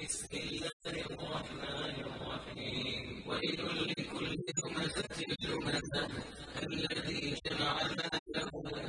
بسم الله الرحمن الرحيم ويل لكل همزة لمزة الذي جمع ماله